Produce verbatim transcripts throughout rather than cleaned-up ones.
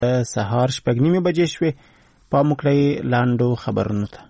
سهار شپږ نیمې بجې شوې. پام وکړئ لاندو خبرونو ته.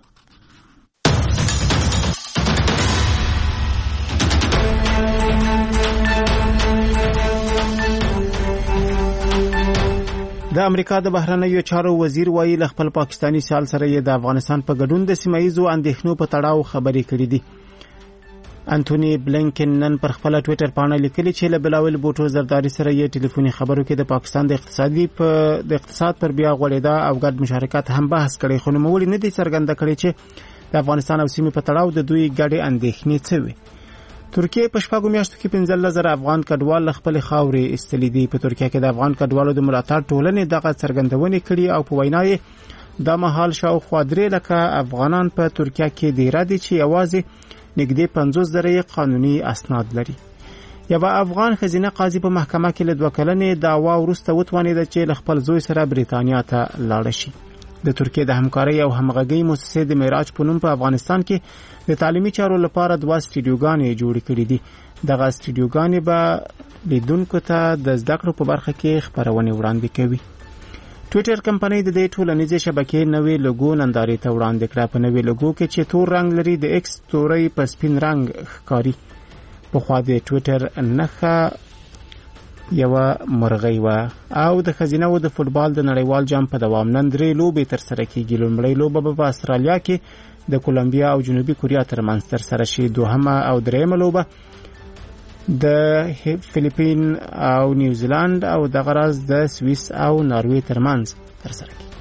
د امریکا د بهرنیو چارو وزیر وایي له خپل پاکستانی سیال سره یې د افغانستان په ګډون د سیمه ییزو اندېښنو په تړاو خبرې کړې دي. انټونی بلینکن نن پر خپل ټوئیټر باندې لیکلي چې له بلاول بوټو زرداری سره یې ټلیفوني خبرو کې د پاکستان د اقتصادي په د اقتصاد پر بیا غوړېدا او ګډ مشارکت هم بحث کړي، خو نوموړي نه دي څرګنده کړي چې د افغانستان او سیمې په تړاو د دوی ګډې اندېښنې څه وي. ترکیه په شپږو میاشتو کې پنځه لزر افغان کډوال خپل خاورې استلي دي. په ترکیه کې د افغان کډوالو د ملاتړ ټولنې دغه څرګندونې کړي او په وینا یې د مهال شاوخوا درې لکه افغانان په ترکیه کې دیره دي چې یوازې نږدې پنځوس زره قانوني اسناد لري. یو افغان خزینه قاضي په محکمه کې له دوه کلنې دعوا وروسته وتوانېده چې له خپل زوی سره بریتانیا ته لاړ شي. د ترکیه د همکارۍ او همغږۍ مؤسسې د معراج په نوم په افغانستان کې د تعلیمي چارو لپاره دوه سټډیوګانې جوړې کړې دي. دغه سټډیوګانې به لیدونکو ته د زده کړو په برخه کې خبرونه وړاندې کوي. ټوئیټر کمپنۍ د دې ټولنیزې شبکې نوې لوګو نندارې ته وړاندې کړه. په نوې لوګو کې چې تور رنگ لري د ایکس توري په سپین رنگ ښکاري. په خوا د ټوئیټر نښه یو مرغۍ و او د خزینه و د فوتبال د نړیوال جام په دوام نن درې لوبې تر سره کیږي. لومړی لوبه په استرالیا کې د کولمبیا او جنوبي کوریا ترمنځ تر سره شي. دوهمه او دریمه لوبه د فلیپین او نیوزیلند او د غرض د سویس او ناروې ترمنځ تر سره کیږي.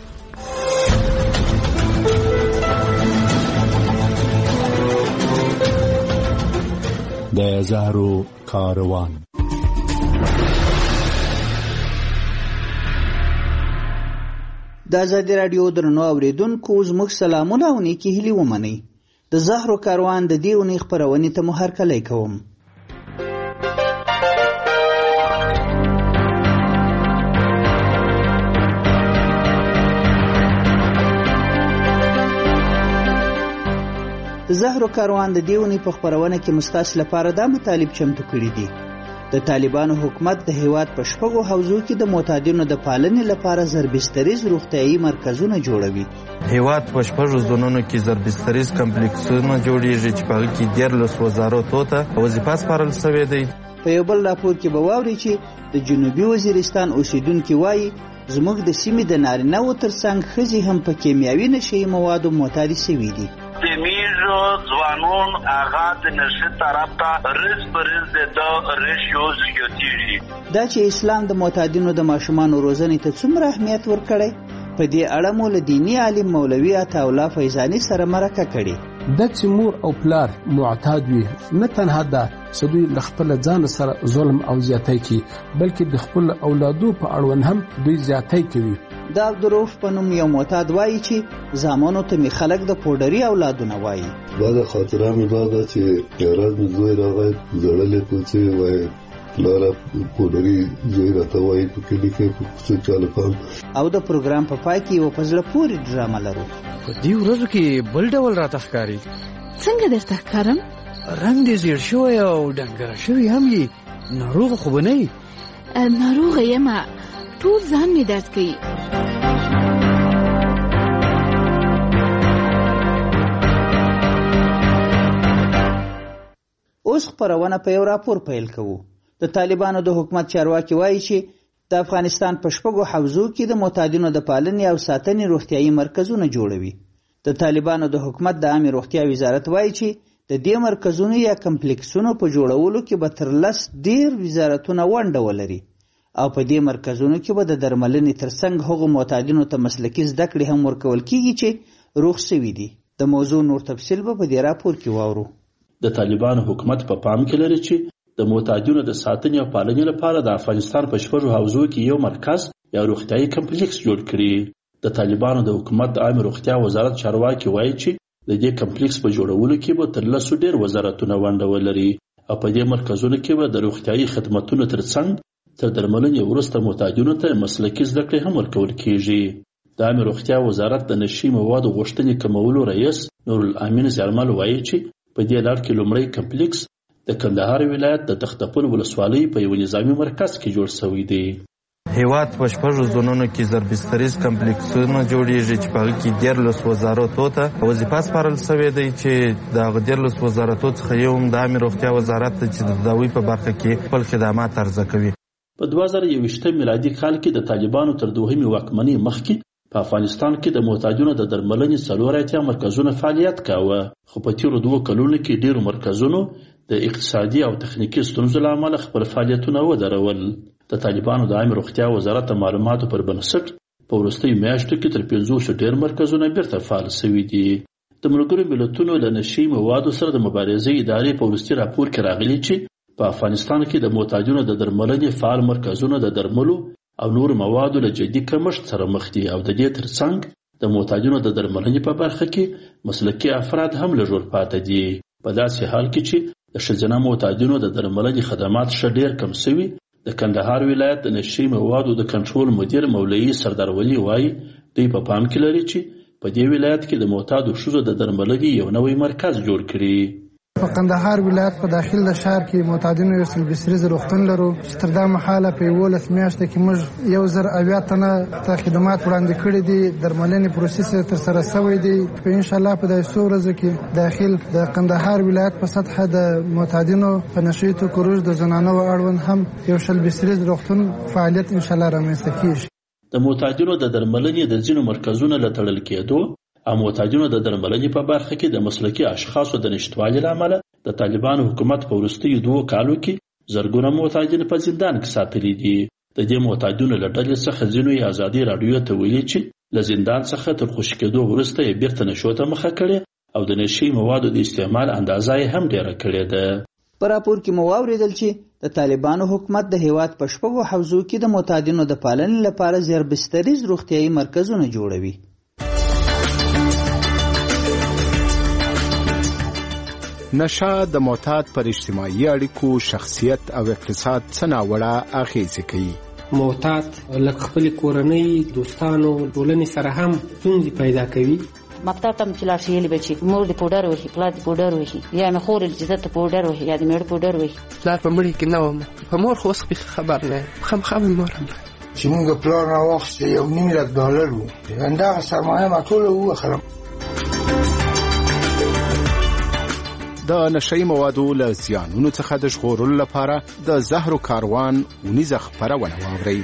د زهرو کاروان. د ازادي راډیو درنو اوریدونکو زموږ سلامونه او نیکی هیلې ومنئ. د زهرو کاروان د دې اونۍ خپرونې ته مو هرکلی کوم. د زهرو کاروان د دې اونۍ په خپرونه کې مستاسو لپاره دا مطالب چمتو کړي دي. د طالبانو حکومت د هیواد په شپږو حوزو کې د معتادینو د پالنې لپاره زربستریز روغتیايي مرکزونه جوړوي. هیواد په شپږو ځایونو کې زربستریز کمپلیکسونه جوړیږي چې په هغه کې دیارلس وزارتو ته وظیفه سپارل شوې ده. په یو بل راپور کې به واورئ چې د جنوبي وزیرستان اوسیدونکي وایي زموږ د سیمې د نارینه‌وو ترڅنګ ښځې هم په کیمیاوي نشهیي موادو معتادې شوي دي. میزو ځوانون هغه د نشه طرف ته رز پرز د ریشیو زیاتېږي. دا چې اسلام د معتادینو د ماشومانو روزنې ته څومره اهمیت ورکړی، په دې اړه مو له دیني عالم مولوي عطاالله فیضاني سره مرکه کړې. د چې مور او پلار معتاد وي نه تنها ده چې دوی له خپل ځان سره ظلم او زیاتی کوي، بلکې د خپل اولادو په اړوند هم دوی زیاتی کوي. دا عبدالرؤف په نوم یو معتاد وایي چې زامنو ته مې خلک د پوډري اولادونه وایي. دا د خاطره مې دا ده چې یاران مې زوی راغی زړلې کوڅې وایي لاره پوډري زوی راته وایي په کلي کې په کوڅه چاله پام. او د پروګرام په پای کې یو په زړه پورې ډرامه لرو. په دې ورځو کې بل ډول راته ښکاري. څنګه درته ښکارم؟ رنګ دې زیړ شوی او ډنګره شوی هم یې. ناروغه خو به نه یې؟ ناروغه یمه، ټول ځان مې درد کوي. اوس خپرونه په یو راپور پیل کوو. د طالبانو د حکومت چارواکي وایي چې د افغانستان په شپږو حوزو کې د معتادینو د پالنې او ساتنې روغتیايي مرکزونه جوړوي. د طالبانو د حکومت د عامه روغتیا وزارت وایي چې د دې مرکزونو یا کمپلیکسونو په جوړولو کې به تر لس ډیر وزارتونه ونډه ولري او په دې مرکزونو کې به د درملنې ترڅنګ هغو معتادینو ته مسلکي زده کړې هم ورکول کیږي چې روغ شوي دي. د موضوع نور تفصیل به په دې راپور کې واورو. د طالبانو حکومت په پا پام کې لري چې د معتادینو د ساتنې او پالنې لپاره د افغانستان په شپږو حوزو کې یو مرکز یا روغتیايي کمپلیکس جوړ کړي. د طالبانو د حکومت د عامه روغتیا وزارت چارواکي وایي چې د دې کمپلیکس په جوړولو کې به تر لسو ډیر وزارتونه ونډه ولري او په دې مرکزونو کې به د روغتیايي خدماتو ترڅنګ تر درملنې وروسته معتادینو ته مسلکي زده کړې هم ورکول کیږي. د عامه روغتیا وزارت د نشي موادو غوښتنې کمولو رئیس نورالامین زیارمل وایي چې په دې لړ کې لومړی کمپلیکس د کندهار ولایت د تختپل ولسوالۍ په یو نظامي مرکز کې جوړ شوی دی. هیواد په شپږو زونونو کې ضربستریز کمپلیکسونه جوړیږي چې په هغه کې دیارلس وزارتو ته وظیفه سپارل سوې دی چې د هغه دیارلس وزارتو څخه یو هم د عامې روغتیا وزارت دی چې د داوی په برخه کې خپل خدمات عرضه کوي. په دوه زره یوویشتم میلادي کال کې د طالبانو تر دوهمې واکمنۍ مخکې په افغانستان کې د محتاجونو د درملنې څلور اتیا مرکزونه فعالیت کاوه، خو په تیرو دوو کلونو کې ډیرو مرکزونو د اقتصادي او تخنیکي ستونزو له امله خپل فعالیتونه ودرول. د طالبانو د عامې روغتیا وزارت د معلوماتو پر بنسټ په وروستیو میاشتو کې تر پنځوسو ډیر مرکزونه بیرته فعال سوي دي. د ملګرو ملتونو له نشي موادو سره د مبارزې ادارې په وروستي راپور کې راغلي چې په افغانستان کې د محتاجونو د درملنې فعال مرکزونه د درملو او نور موادو له جدي کمښت سره مخ دي او د دې ترڅنګ د محتاجونو د درملنې په برخه کې مسلکي افراد هم لږ ورپاته دي. په داسې حال کې چې د ښځینه محتاجونو د درملنې خدمات ښه ډیر کم سوي، د کندهار ولایت د نشي موادو د کنټرول مدیر مولوي سردار ولی وایي دوی په پام کې لري چې په دې ولایت کې د معتادو ښځو د درملنې یو نوی مرکز جوړ کړي. په کندهار ولایت په داخل د ښار کې معتادینو یو سل بستریز روغتون لرو چې تر دا مهاله په یولس میاشتو کې موږ یو زر اویا تنه ته خدمات وړاندې کړي دي. درملنې پروسس ترسره سوی دی. په انشاءالله په داسې څو ورځو کې داخل د کندهار ولایت په سطحه د معتادینو په نشي توکو د زنانو اړوند هم یو شل بستریز روغتون فعالیت انشاءالله رامنځته کیږي. د معتادینو د درملنې د ځینو مرکزونو له تړل کېدو او معتادینو د درملنې په برخه کې د مسلکي اشخاصو د نشتوالي له امله د طالبانو حکومت په وروستیو دوو کالو کې زرګونه معتادین په زندان کې ساتلي دي. د دې معتادینو له ډلې څخه ځینو یې ازادي راډیو ته ویلي چې له زندان څخه تر خوشي کېدو وروسته یې بیرته نشو ته مخه کړې او د نشي موادو د استعمال اندازه یې هم ډیره کړې ده. په راپور کې مو واورېدل چې د طالبانو حکومت د هیواد په شپږو حوزو کې د معتادینو د پالنې لپاره زیربستریز روغتیایي مرکزونه جوړوي. نشه د معتاد پر اجتماعي اړیکو، شخصیت او اقتصاد څه ناوړه اغیزې کوي. معتاد لکه خپل کورنۍ، دوستانو، ټولنې سره هم ستونزې پیدا کوي. مکتب ته چې لاړ شي یې به چې مور دې پوډر وهي، پلار دې پوډر وهي، یا مې خور چې زه ته پوډر وهي یا دې مېړه پوډر وهي. پلار په مړي کې نه وم، په مور خو اوس خبر نه یم، خامخا مې مور هم چې موږ پلار راواخیستی یو نیم لک ډالر و، همدغه سرمایه ما ټوله ووخلم. د نشئی موادو له زیانونو څخه د ژغورلو لپاره د زهرو کاروان ونیزه خپرونه واورئ.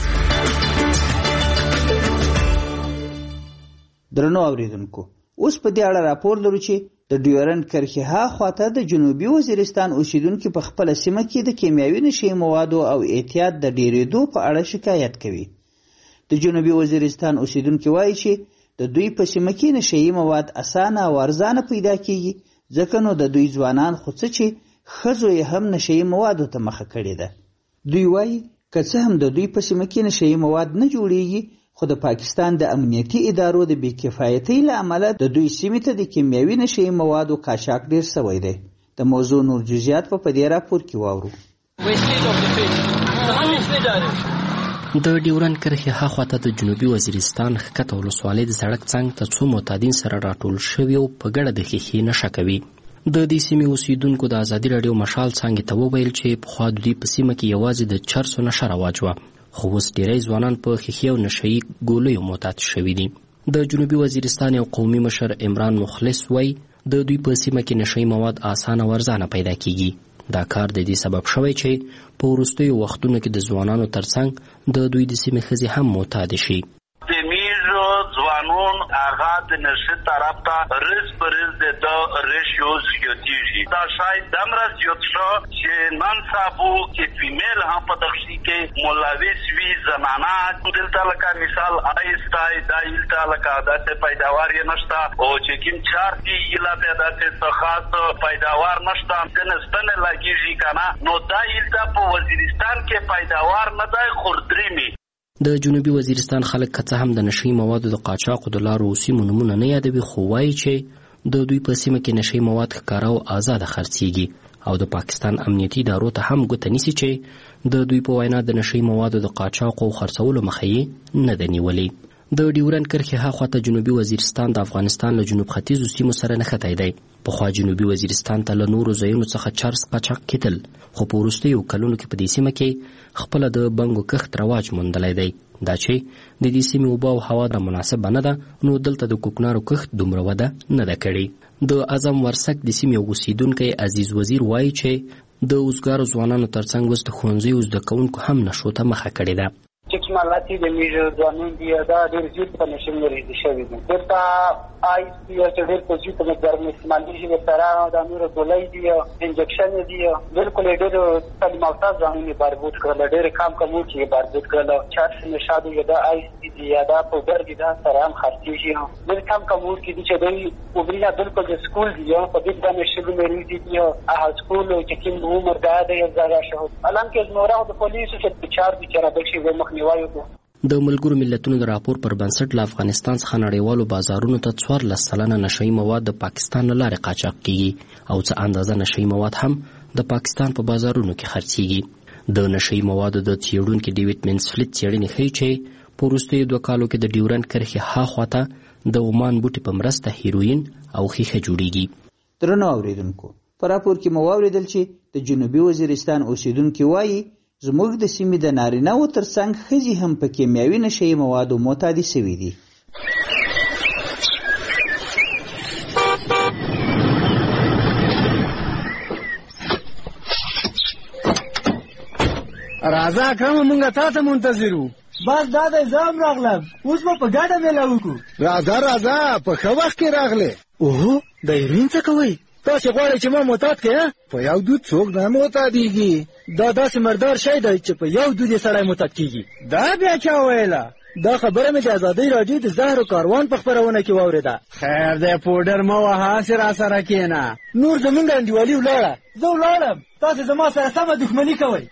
درنو اوریدونکو، اوس په دې اړه راپور لرو چې د ډیورنډ کرښې هاخواته د جنوبي وزیرستان اوسیدونکو په خپله سیمه کې د کیمیاوي نشئی موادو او اعتیاد د ډیرېدو په اړه شکایت کوي. د جنوبي وزیرستان اوسیدونکو وایي چې د دوی په سیمه کې نشئی مواد اسانه او ارزانه پیدا کیږي، ځکه نو د دوی ځوانان خو څه چې ښځو یې هم نشئی موادو ته مخه کړې ده. دوی وایي که څه هم د دوی په سیمه کې نشئی مواد نه جوړیږي، خو د پاکستان د امنیتي ادارو د بې کفایتۍ له امله د دوی سیمې ته د کیمیاوي نشئی موادو قاچاق ډیر سوی دی. د موضوع نور جزئیات په دې راپور کې واورو. د ډیورنډ کرښې هاخواته د جنوبي وزیرستان ښکته ولسوالۍ د سړک څنګ ته څو معتادین سره راټول شوي او په ګډه د ښیښې نشه کوي. د دې سیمې اوسیدونکو د ازادي راډیو مشال څانګې ته وویل چې پخوا د دوی په سیمه کې یوازې د چرسو نشه رواج وه، خو اوس ډیری ځوانان په ښیښې او نشهیي ګولیو معتاد شوي دي. د جنوبي وزیرستان یو قومي مشر عمران مخلص وایي د دوی په سیمه کې نشهیي مواد اسانه او ارزانه پیدا کیږي. دا کار د دې سبب شوی چې په وروستیو وختونو کې د ځوانانو ترڅنګ د دوی د سیمې ښځې هم معتادې شي. ځوانون هغه د نشه طرف ته رز پر رز د ریشیوز زیاتیږي. دا شاید دمره زیات شو چې نن سبا کې فیمیل هم په دغشي کې ملوث وي، زنانه دلته لکه مثال آیستای دا دلته لکه داسې پیداوار یې نشته او چې کوم چار دي ایله به داسې خاص پیداوار نشته که نسبنه لګېږي که نه، نو دا دلته په وزیرستان کې پیداوار نه دی خوردرېمي. د جنوبي وزیرستان خلک که څه هم د نشئی موادو د قاچاقو د لارو او سیمو نومونه نه یادوي، خو وایي چې د دوی په سیمه کې نشئی مواد ښکاره او ازاده خرڅیږي او د پاکستان امنیتي ادارو ته هم ګوته نیسي چې د دوی په وینا د نشئی موادو د قاچاقو او خرڅولو مخه یې نه ده نیولې. د ډیورند کرښې هاخوا ته جنوبي وزیرستان د افغانستان له جنوب ختیځو سیمو سره نښتی دی. پخوا جنوبي وزیرستان ته له نورو ځایونو څخه چارس قاچاق کېدل، خو په وروستیو کلونو کې په دې سیمه کې خپله د بنګو کښت رواج موندلی دی. دا چې د دې سیمې اوبه او هوا د مناسبه نه ده، نو دلته د کوکنارو کښت دومره وده نه ده کړې. د اعظم ورسک د سیمې اوسیدونکی عزیز وزیر وایي چې د اوزګارو ځوانانو ترڅنګ اوس د ښوونځیو زده کوونکو هم نشو ته مخه کړې ده. ټکنالوژي د میږ ځوانان دی دا ډېر زیات په نشم لري شوی دی. دلته آی سی چې ډېر په زیات مقدار استعمالېږي د سره د نور ګولۍ دی انجکشن دی بالکل ډېر تعلیم یافته ځوانان بربود کړل، ډېر کم کم چې بربود کړل. چارس نشادو یا د آی سی دی یا د پودر دی دا سره هم خرڅېږي، ډېر کم کم کې دي چې دوی وبریا بالکل د سکول دی په دې باندې شګو مری دي هغه سکول چې کوم عمر دا دی زړه شو الان کې زموږه د پولیسو چې چار دي چې را بشي مخ د ملګرو ملتونو د راپور پر بنسټ له افغانستان څخه نړیوالو بازارونو ته څوارلس سلنه نشهیي مواد د پاکستان له لارې قاچاق کیږي او څه اندازه نشهیي مواد هم د پاکستان په بازارونو کې خرڅیږي. د نشهیي موادو د څېړونکي ډیوډ منسفیلډ څېړنې ښیي چې په وروستیو دوه کالو کې د ډیورند کرښې هاخوا ته د عمان بوټي په مرسته هیروین او ښیښه جوړیږي. درنو اورېدونکو، په راپور کې مو واورېدل چې د جنوبي وزیرستان اوسیدونکي وایي زموږ د سیمې د نارینه‌وو تر څنګ ښځې هم په کیمیاوي نشهیي موادو معتادې شوي دي. راځه اکرمه مونږ تا ته منتظر وو. بس دا دی زه هم راغلم، اوس به په ګډه میله وکړو. راځه راځه په ښه وخت کې راغلې. اوهو د هیروین څه کوئ؟ تاسې غواړئ چې ما معتاد کړې؟ په یو دود څوک نه معتادېږي. دا داسې مردار شی دی چې په یو دود یې سړی معتاد کېږي. دا بیا چا ویله؟ دا خبره مې د ازادۍ راډیو د زهرو کاروان په خپرونه کې واورېده. خیر دی پوډر مه وهه، هسې را سره کښېنه. نور زموږ انډیوالي ولاړه، زه ولاړم، تاسې زما سره سمه دښمني کوئ.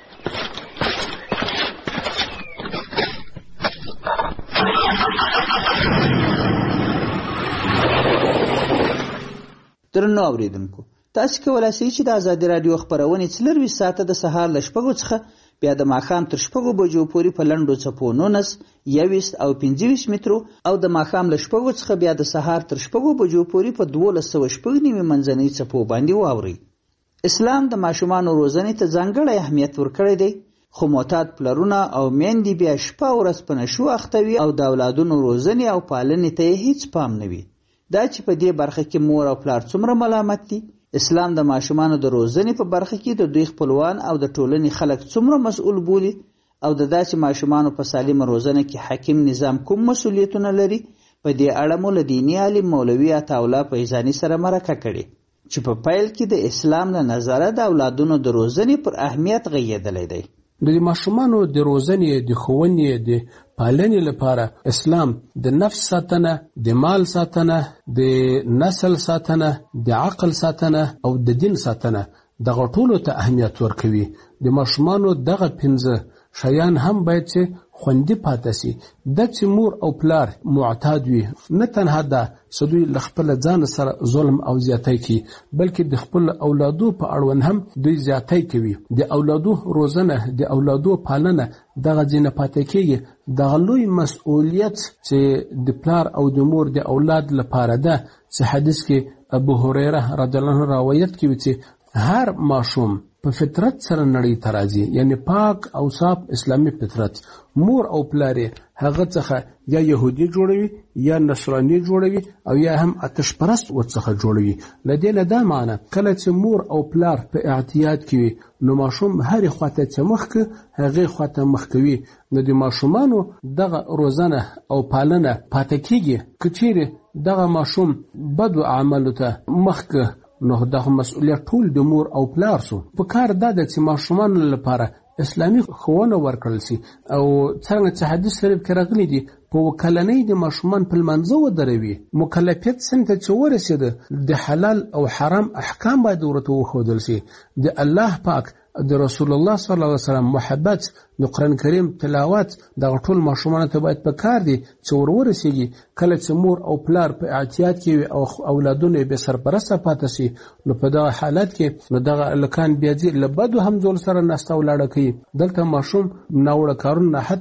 درنو اورېدونکو، تاسې کولی شئ چې د ازادي راډیو خپرونې څلرویشت ساعته د سهار له شپږو څخه بیا د ماښام تر شپږو بجو پورې په لنډو څپو نولس، یوویشت او پنځه ویشت مترو او د ماښام له شپږو څخه بیا د سهار تر شپږو بجو پورې په دولس سوه شپږ نوي منځنۍ څپو باندې واورئ. اسلام د ماشومانو روزنې ته ځانګړی اهمیت ورکړی دی، خو معتاد پلرونه او میندې بیا شپه ورځ په نشو اخته وي او د اولادونو روزنې او پالنې ته یې هیڅ پام نه وي. دا چې په دې برخه کې مور او پلار څومره ملامت دي. اسلام د ماشومانو د روزنې په برخه کې د دوی خپلوان او د ټولنې خلک څومره مسؤل بولي او د داسې ماشومانو په سالمه روزنه کې حاکم نظام کوم مسؤلیتونه لري. په دې اړه مو له دیني عالم مولوي عطاالله فیضاني سره مرکه کړې چې په پیل کې د اسلام له نظره د اولادونو د روزنې پر اهمیت غږېدلی دی. د ماشومانو د روزنې، د ښوونې، د پالنې لپاره اسلام د نفس ساتنه، د مال ساتنه، د نسل ساتنه، د عقل ساتنه او د دین ساتنه دغه ټولو ته اهمیت ورکوي. د ماشومانو دغه پنځه شیان هم باید چې خوندي پاتې شي. د چې مور او پلار معتاد وي، نه تنها دا چې دوی له خپله ځان سره ظلم او زیاتی کوي، بلکې د خپل اولادو په اړوند هم دوی زیاتی کوي. د اولادو روزنه، د اولادو پالنه دغه ځینې پاتې کېږي. دغه لوی مسؤلیت چې د پلار او د مور د اولاد لپاره ده، چې حدیث کې ابو هریره رضی الله عنه روایت کوي چې هر ماشوم په فطرت سره نړۍ ته راځي، یعنی پاک او صاف اسلامي فطرت. مور او پلار هغه څخه یا يهودي جوړوي یا نصراني جوړوي او یا هم آتش پرست ورڅخه جوړوي. لدې نه دا معنی کله چې مور او پلار په اعتیاد کوي نو ماشوم هرې خواته چې مخ که هغې خواته مخ کوي. نو د ماشومانو دغه روزنه او پالنه پاتې کېږي. که چیرې دغه ماشوم بدو اعمالو ته مخ که نو دغه مسؤلیت ټول د مور او پلار سو. په کار دا ده چې ماشومانو لپاره اسلامي ښوونه ورکړل شي او څنګه چې حدیث شریف کې راغلی دي په وکلنۍ د ماشومان په لمانځه ودروي. مکلفیت سن ته چې ورسېده د حلال او حرام احکام باید ورته وښودل شي. د الله پاک د رسول الله صلی الله علیه وسلم محبت، د قرآن کریم تلاوت دغه ټول ماشومانو ته باید په کار دي چې ور ورسېږي. کله چې مور او پلار په اعتیاد کې وي او اولادونه یې بې سرپرسته پاتې شي نو په دغه حالت کې نو دغه هلکان بیا ځي له بدو همزول سره ناسته ولاړه کوي. دلته ماشوم ناوړه کارونه حتی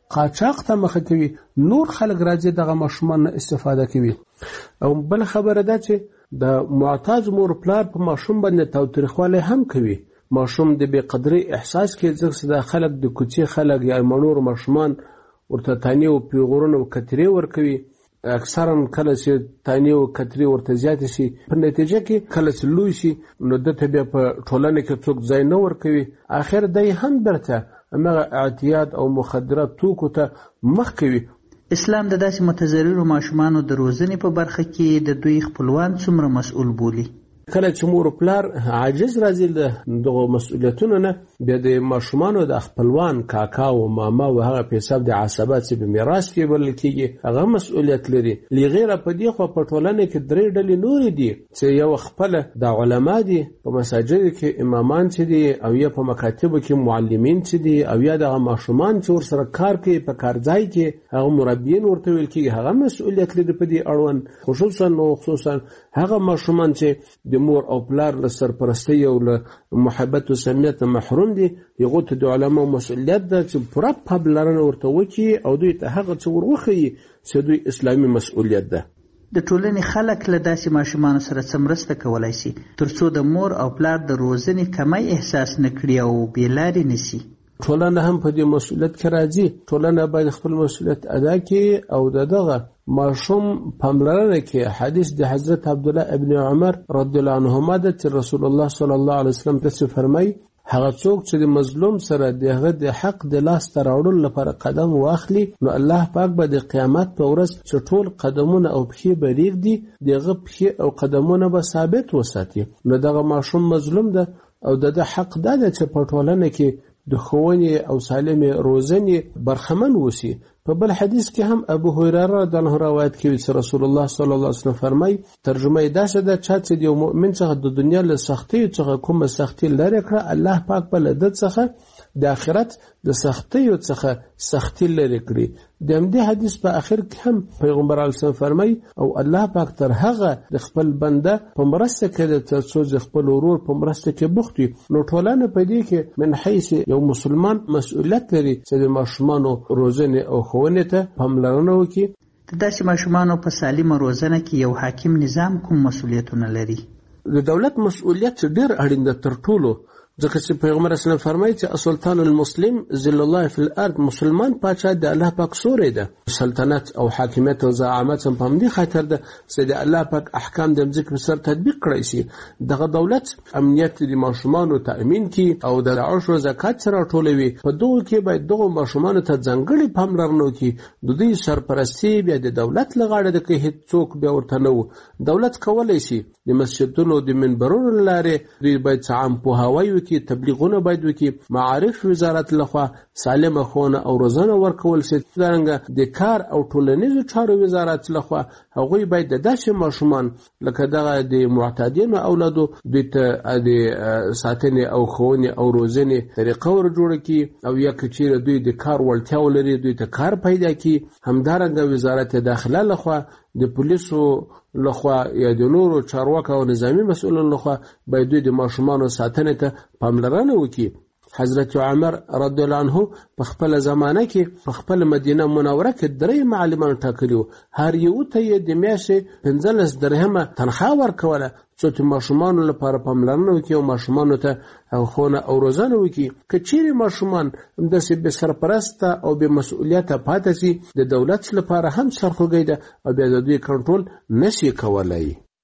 قاچاق ته مخه کوي، نور خلک راځي دغه ماشومان نه استفاده کوي. او بل خبره ده چې د معتاد مور پلار په ماشوم باندې تاوتریخوالی هم کوي. ماشوم د بې قدرۍ احساس کوي، ځکه د خلک د کوڅې خلک یا مڼور ماشومان ورته تانې او پیغورونه او کترې ورکوي. اکثرا کله چې تانې او کترې ورته زیاتې شي، په نتیجه کې کله چې لوی شي نو دته بیا په ټولنه کې څوک ځای نه ورکوي. اخر دی هم برته همغه اعتیاد او مخدرات توکو ته مخ کوي. اسلام د داسې متضررو ماشومانو د روزنې په برخه کې د دوی خپلوان څومره مسؤل بولي؟ کله چې مور پلار عاجز راځي له دغه مسؤلیتونو نه، بیا د ماشومانو د خپلوان کاکا او ماما او هغه په حساب د عصبات چې په میراث کې بلل کېږي هغه مسؤلیت لري. لغیره په دې خو په ټولنه کې درې ډلې نورې دي چې یو خپل د علما دي، په مساجد کې امامان چې دي، او یا په مکاتبو کې معلمین چې دي، او یا د ماشومان چې ورسره کار کوي په کارځای کې هغه مربیین ورته ویل کېږي، هغه مسؤلیت لري په دې اړوند. خصوصا او خصوصا هغه ماشومان چې د مور او پلار له سرپرستی او له محبت او صمیمیت محروم دي، هغه ته د علماء مسؤلیت ده چې پوره پاملرنه ورته وکړي او دوی ته هغه څه ورخي چې دوی اسلامي مسؤلیت ده. د ټولنې خلک له داسې ماشومانو سره څه مرسته کولی شي ترڅو د مور او پلار د روزنې کمی احساس نه کړي او بې لارې نه شي؟ ټولنه هم په دې مسؤلیت کې راځي. ټولنه باید خپل مسؤلیت ادا کړي او دغه ماشوم پاملرنه کې. حدیث د حضرت عبدالله ابن عمر رضی الله عنهما ده چې رسول الله صلی الله علیه وسلم داسې فرمایي، هغه څوک چې د مظلوم سره دغه د حق د لاس ته راوړلو لپاره قدم واخلي، نو الله پاک به د قیامت په ورځ چې ټول قدمونه او پښې به ریږدي، دغه پښې او قدمونه به ثابت وساتي. نو دغه ماشوم مظلوم ده او دغه حق ده چې په ټولنه کې د ښوونې او سالمې روزنې برخمن وسی. په بل حدیث کې هم ابو هريره رضی الله عنه روایت کوي چې رسول الله صلی الله علیه وسلم فرمایي، ترجمه یې داسې ده چې د یو مؤمن څخه د دنیا له سختۍ څخه کومه سختي لري کړه، الله پاک په لدت څخه د آخرت د سختۍ څخه سختي لري کړي. د همدې حدیث په اخر کې هم پیغمبر علیه السلام فرمایي، او الله پاک تر هغه د خپل بنده په مرسته کې د تاسو د خپل ورور په مرسته کې بوخت وي. نو ټولنه په دې کې من حیث یو مسلمان مسؤلیت لري چې د ماشومانو روزنه او ښوونې ته پاملرنه وکړي. د داسې ماشومانو په سالمه روزنه کې یو حاکم نظام کوم مسؤلیتونه لري؟ د دولت مسؤلیت ډېر اړین ده تر ټولو، ځکه چې پیغمبر اسلام فرمایي چې سلطان المسلم ذل الله فی الارض، مسلمان پاچا د الله پاک سوري ده. سلطنت او حاکمیت او زعامت هم په دې خاطر ده چې د الله پاک احکام د ځمکې په سر تطبیق کړی شي. دغه دولت امنیت د ماشومانو تأمین کی او د عشر زکات سره ټولوي. په دغه کې باید دغه ماشومانو ته ځانګړي پاملرنه وکړي. د دوی سرپرستی بیا د دولت لغاړه ده، کې هیڅ څوک بیا ورته نه و. دولت کولای شي د مسجدونو د منبرونو لاره دوی باید عام پوهاوی وکړي، تبلیغونه باید وکړي. معارف وزارت لخوا سالمه ښوونه او روزنه ورکول شي. څنګه د کار او ټولنیزو چارو وزارت لخوا هغوی باید د داسې ماشومان لکه دغه د معتادینو اولادو دوی ته د ساتنې او ښوونې او روزنې طریقه ور جوړه کړي، او یا که چیرې دوی د کار وړتیا ولري دوی ته کار پیدا کړي. همدارنګه وزارت داخله لخوا د پولیسو لخوا یا د نورو چارواکو او نظامی مسؤلینو لخوا باید دوی د ماشومانو ساتنې ته پاملرنه وکړي. حضرت عمر رضی الله عنه په خپل زمانه کې په خپل مدینه منوره کې درې معلمان ټاکلي، هر یو ته یې د میاشتې پنځلس درهمه تنخواه ورکوله چې ماشومانو لپاره پاملرنه وکړي او ماشومانو ته ښوونه او روزنه وکړي. که چیرې ماشومان همداسې بې سرپرسته او بې مسؤلیته پاتې شي، د دولت لپاره هم سرخوږی ده او بیا د دوی کنټرول نشي کولی.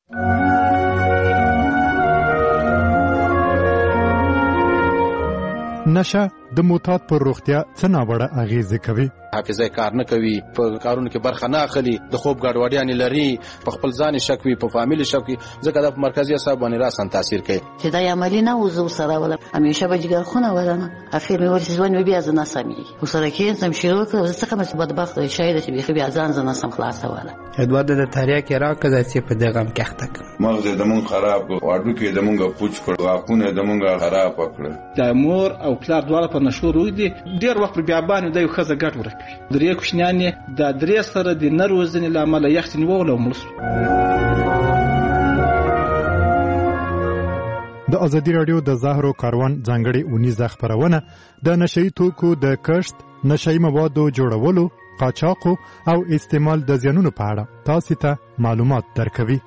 نشه د معتاد پر روغتیا څه ناوړه اغیزې کوي؟ حافظه کار نه کوي، په کارونو کې برخه نه اخلي، د خوب ګډوډیانې لري، په خپل ځان شک وي، په فامیل شک وي، ځکه د مرکزي اعصاب باندې راسن تاثیر کوي. چې دا عملی نه وزو سره ولا همیشه به جګر خونه ولنه اخر مې ورته ځوان بیا ځنه سمي وسره کې سم شروع کړ، څه کوم څه بدبخت شاید چې بیا بیا ځان ځنه سم خلاص ولا ادوار د تاریخ کې راکړه چې په دغه هم کېخته مغز د مون خراب واړو کې د مونږه پوچ کړ، غاښونه د مونږه خراب کړ. د مور او پلار دواړه په نشو روي دي، ډیر وخت بیا باندې د یو خزه ګټ ورکوي. درې کوشنیانې د درې سره د نروزنې لامل یخت نیول او ملس. د ازادي راډیو د زهرو کاروان ځانګړې اونیزه خپرونه د نشهیي توکو د کښت، نشهیي موادو جوړولو، قاچاقو او استعمال د زیانونو په اړه تاسو ته معلومات درکوي.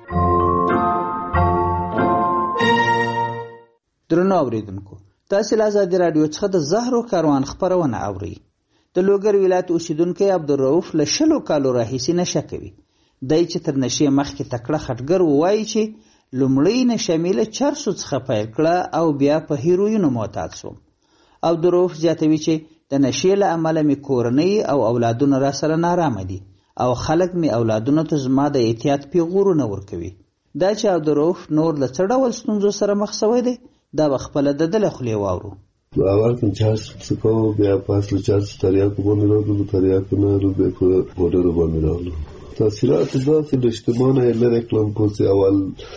درنو اوریدونکو، تاسو له ازادي راډیو څخه د زهرو کاروان خپرونه اورئ. د لوګر ولایت اوسیدونکی عبدالرؤف له شلو کالو راهیسې نشه کوي. دی چې تر نشې مخکې تکړه خټګر ووایي چې لومړی نشه مې له چرسو څخه پیل کړه او بیا په هیروینو معتاد شوم. عبدالرؤف زیاتوي چې د نشې له امله مې کورنۍ او اولادونه را سره نارامه دي او خلک مې اولادونو ته زما د احتیاط پیغورونه ورکوي. دا چې عبدالرؤف نور له څه ډول ستونزو سره مخ شوی دی دا به خپله د ده له خولې واورو. اول کوم چارج څه کوو، بیا پاس له چارج تریاکو باندې راغلو، تریاکو نه رو بیا په بوډرو باندې راغلو. تاثیرات داسې له اجتماعه یې لرې کړم. پوسې اول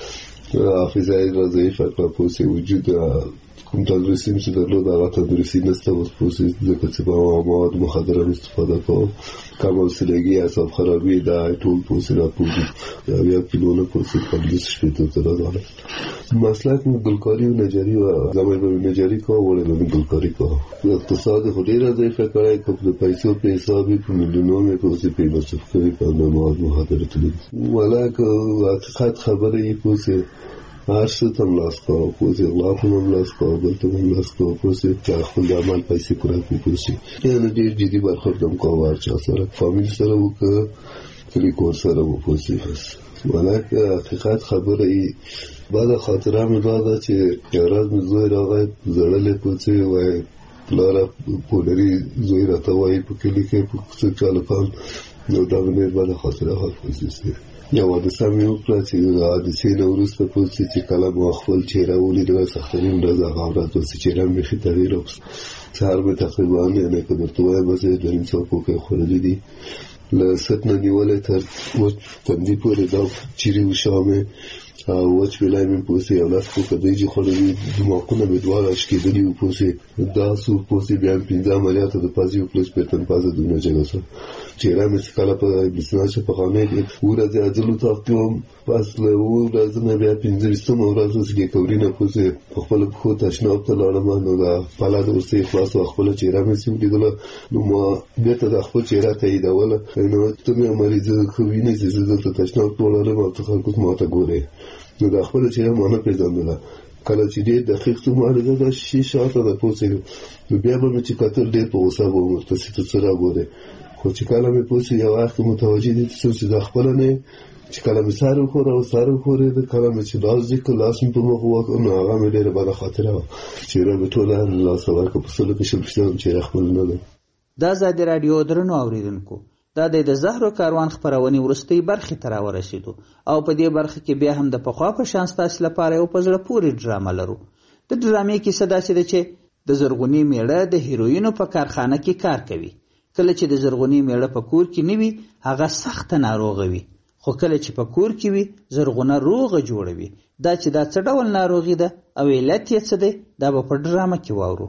حافظه یې را ضعیفه کړه، پوسې وجود کوم تدریسي چې درلود هغه تدریسي نسته، اوس پوسې ځکه چې په مواد مخدره استفاده کوم، کم حوصلګي، اعصاب خرابي، دا ټول پوسې راپوځي. بیا کیلونه پوسې پنځوس شپېته زره ډالر. مسلک مې ګلکاري و نجاري و، زمای به نجاري کوه، وړې به مې ګلکاري کوه. اقتصاد خو ډېره ضعیفه کړی، که د پیسو په حساب یې په میلیونو مې پوسې پرې مصرف کوي په مواد مخدره تللي. ولا که حقیقت خبره یې پوسې هر څه ته ملاس کوه، پوسې غلا ته هم ملاس کوه، بل ته هم ملاس کوه، پوسې چې خپل د عمل پیسې پوره کړي. پوسې یعنې ډېر جدي برخورد هم کوه، هر چا سره، فامیل سره و که کلي کور سره و. پوسې بس ولا که حقیقت خبره یې بعد خاطره مې دا ده چې یو ورځ مې زوی راغی زړلې پوسې وایي پلاره پولري زوی راته وایي په کلي کې په څه چالکان نو دا مې ډېر بعد خاطره حال پوسې یو حادثه مې وکړه چې د حادثې نه وروسته پوسې چې کله مو خپل چهره ولیدله سخترین ورځ هغه ورځ چې چهره مې بیخي تغییر وکړ. سهار مې تقریبا یعنې که درته وایم بس دوه نیم سوه کوکۍ خوړلي دي، له ست نه نیولې تر وچ تندي پورې دا چیرې وشا مې او وچ ویلی مې پوسې یو لس کوکه دیجې خوړلي، دماغونه مې دواړه اشکېدلي وو. پوسې دا څو پوسې بیا مې پنځه عملیاته د پازې وکړل، شپېتن پازه دونه جګه شوه. چهره مې چې کله په بسناشه په خانې کې اووه ورځې عجلو تافتې وم، پس له اووه ورځو نه بیا پنځه ویشتمه ورځ اوس ګیکوري نه پوسې په خپله پښو تشناب ته لاړم، نو دا پله د ورسې خلاص وه، خپله چهره مې چې ولیدله نو ما بېرته د خپل چهره تاییدوله. نو ته مې مریضه ښه وینې چې زه دلته تشناب کې ولاړم او ته خلکو ما ته ګورې، نو دا خپله چهره ما نه پېژندله. کله چې ډېر دقیق څه معالجه دا شي شاته ده پوسې، نو بیا به مې چې کتل ډېر په غوسه به وم ورته چې ته څه راګورې. خو چې کله مې پوسې یو وخت متوجه دي چې دا خپله نه چې کله مې سر وښوره او سر وښورېده، کله مې چې لاس دې کړ لاس مې په مخ وکړ، نو هغه مې ډېره بده خاطره وه. چهره مې ټوله لاسه ورکړه، په سلو کې شل پېښتنه چهره خپل نه ده. دا ازادي راډیو درنو اوریدونکو، دا د زهرو کاروان خپرونې وروستۍ برخې ته راورسېدو او په دې برخه کې بیا هم د پخوا په شان ستاسو لپاره یو په زړه پورې ډرامه لرو. د ډرامې کیسه داسې ده چې د زرغونې میړه د هیروینو په کارخانه کې کار کوي. کله چې د زرغونې میړه په کور کې نه وي هغه سخته ناروغه وي، خو کله چې په کور کې وي زرغونه روغه جوړوي. دا چې دا څه ډول ناروغي ده او علت یې څه دی دا به په ډرامه کې واورو.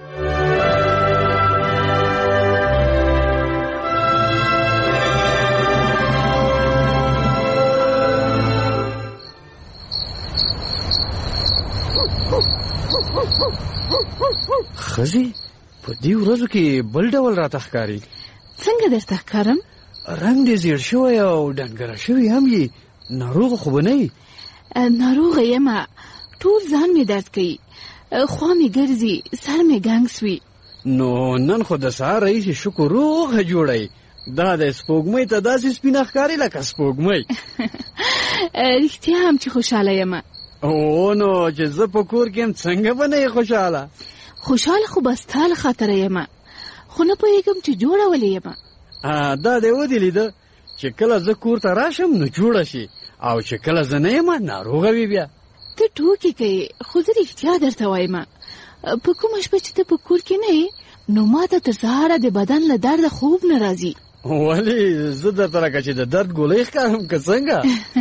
خزي په دې ورځو کې بل ډول راته ښکاري. څنګه درته ښکارم؟ رنګ دې زیړ شوی او ډنګره شوی هم یې، ناروغه خو به نه یې؟ ناروغه یمه، ټول ځان مې درد کوي، خوا مې ګرځي، سر مې ګنګ سوي. نو نن خو د سهار راهیسې شکر روغه جوړی، دا د سپوږمۍ ته داسې سپینه ښکاري لکه سپوږمۍ. رښتیا هم چې خوشحاله یمه. او نو چې زه په کور کې یم څنګه به نه یې خوشحاله؟ خوشحاله خو به ستا له خاطره یمه، خو نه پوهېږم چې جوړه ولې یمه. دا دې ودې لیده چې کله زه کور ته راشم نو جوړه شي، او چې کله زه نه یمه ناروغه وي. بیا ته ټوکې کوې، خو زه رښتیا درته وایمه، په کومه شپه چې ته په کور کې نه یې نو ما ته تر سهاره د بدن له درده خوب نه راځي. ولې زه درته لکه چې د درد ګولۍ ښکارم که څنګه؟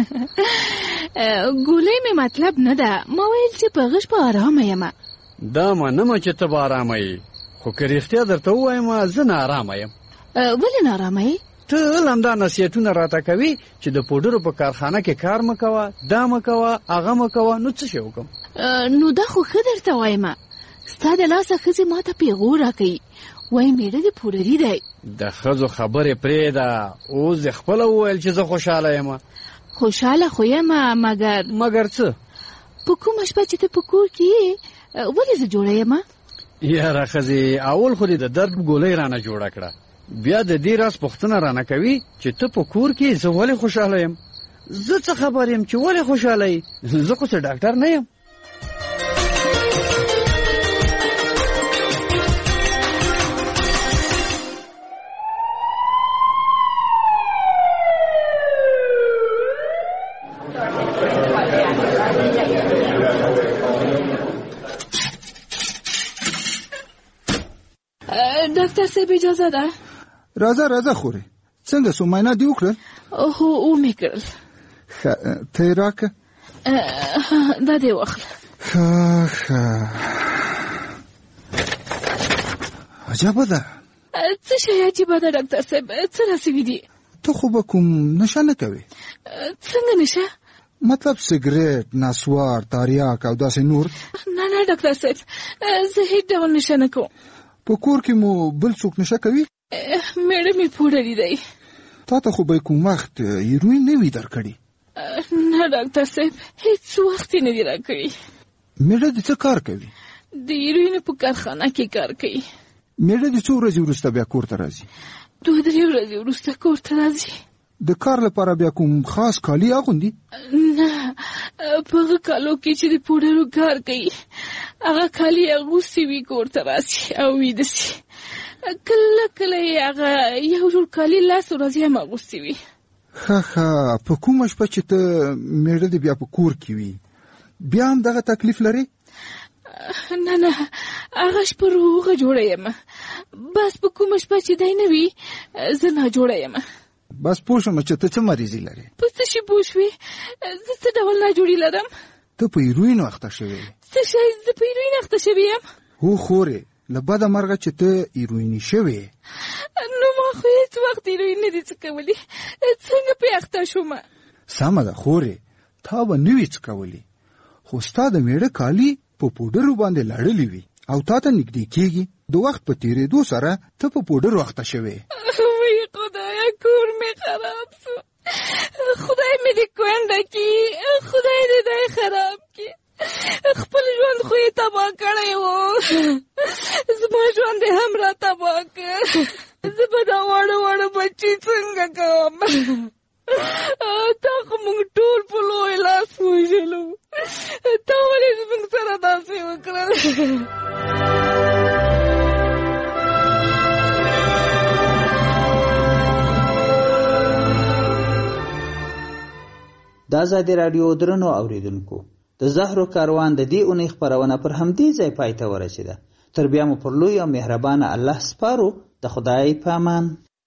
ګولۍ مې مطلب نه ده، ما ویل چې په غش په ارامه یمه. دا منمه چې ته به ارامه یې، خو که رښتیا درته ووایم زه ناارامه یم. ولې ناارامه یې؟ ټول همدا نصیحتونه راته کوي چې د پوډرو په کارخانه کې کار مه کوه، دا مه کوه، هغه مه کوه. نو څه شی وکړم؟ نو دا خو ښه درته وایم، ستا د لاسه ښځې ما ته پیغور راکوي، وایي میړه دې پوډري دی. د ښځو خبرې پرېږده، اوس دې خپله وویل چې زه خوشحاله یم. خوشحاله خو یم، مګر مګر څه؟ په کومه شپه چې ته په کور کې یې ولې زه جوړه یم؟ یاره ښځې، اول خو دې د درد ګولۍ رانه جوړه کړه، بیا د دې راز پوښتنه رانه کوي چې ته په کور کې زه ولې خوشحاله یم. زه څه خبر یم چې ولې خوشحاله یې؟ زه خو څه ډاکټر نه یم. ډاکټر صاحب اجازه ده؟ راځه راځه خورې، څنګه سو معاینه دې وکړل؟ هو ومې کړل. ښه ته یې راکړه. دا دې واخله. ښه ښه عجبه ده. څه شی عجیبه ده ډاکټر صاحب؟ څه راسوي دي؟ ته خو به کوم نشه نه کوې؟ څنګه نشه؟ مطلب سګریټ، نسوار، تاریاک او داسې نور؟ نه نه ډاکټر صاحب، زه هیڅ ډول نشه نه کوم. په کور کې مو بل څوک نشه کوي؟ میړه مې پوډري دی. تا ته خو به کوم وخت هیروین نه وي درکړي؟ نه ډاکټر صاحب، هیڅ وخت یې نه دي راکړي. میړه دې څه کار کوي؟ د هیروینو په کارخانه کې کار کوي. میړه دې څو ورځې وروسته بیا کور ته راځي؟ دوه درې ورځې وروسته کور ته راځي. د کار لپاره بیا کوم خاص کالي اغوندي؟ نه، په هغه کالو کې چې د پوډرو کار کوي هغه کالي اغوستي وي کور ته راسي او ویده سي. کله کله یې هغه یو جوړ کالي لاس ورځې هم اغوستي وي. ښه ښه په کومه شپه چې ته میړه دې بیا په کور کې وي بیا هم دغه تکلیف لري؟ نه نه، هغه شپه روغه جوړه یم، بس په کومه شپه چې دی نه وي زه ناجوړه یم. بس پوه شوم چې ته څه مریضي لرې. په څه شي پوه شوې؟ زه څه ډول ناجوړي لرم؟ ته په هیروین اخته شوې. څه شی؟ زه په هیروین اخته شوې یم؟ هو خورې، له بده مرغه چې ته هیرویني شوې. نو ما خو هېڅ وخت هیروین نه دي څه کولی، څنګه پرې اخته شومه؟ سمه ده خورې، تا به نه وي څه کولی، خو ستا د میړه کالي په پوډرو باندې لړلي وي او تا ته نږدې کېږي. د وخت په تېرېدو سره ته په پوډرو اخته شوې. وی خدایا، کور مې خراب شو، خدای مې دې کونډه کړي، خدای دې دی خراب کړي. خپل ژوند خو یې تباه کړی و، زما ژوند یې هم را تباه کړ. زه به دا واړه واړه بچي څنګه کوم؟ تا خو موږ ټول په لوی لاس وژلو، تا ولې زموږ سره داسې وکړل؟ د ازادي راډیو درنو اوریدونکو، د زهرو کاروان د دې اونۍ خپرونه پر همدې ځای پای ته ورسېده. تر بیا مو پر لوی او مهربانه الله سپارو. د خدای په امان.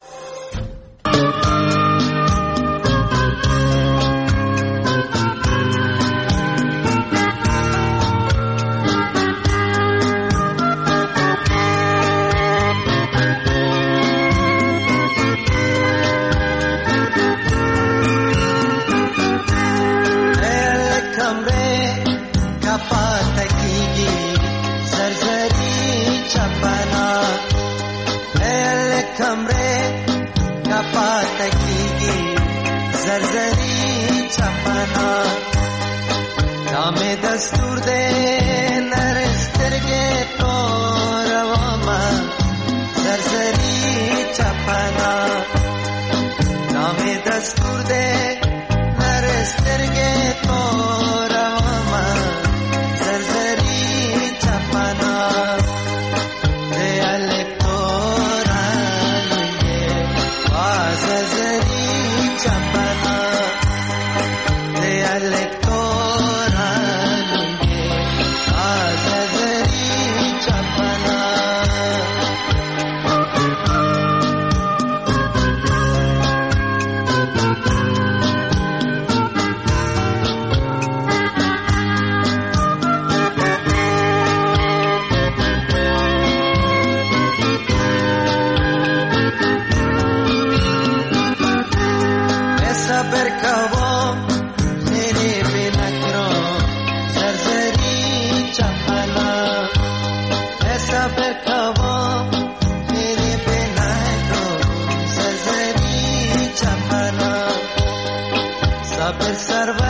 دستور دے نرسترگے تو رواما زرزری چپنا نام دستور دے نرسترگے تو رواما زرزری چپنا دے الکتوران یہ زرزری چپنا دے الکتوران سفر کوا میری بینکرا سرزری چپنا سفر کوا میری بینکرا سرزری چپنا سفر سرور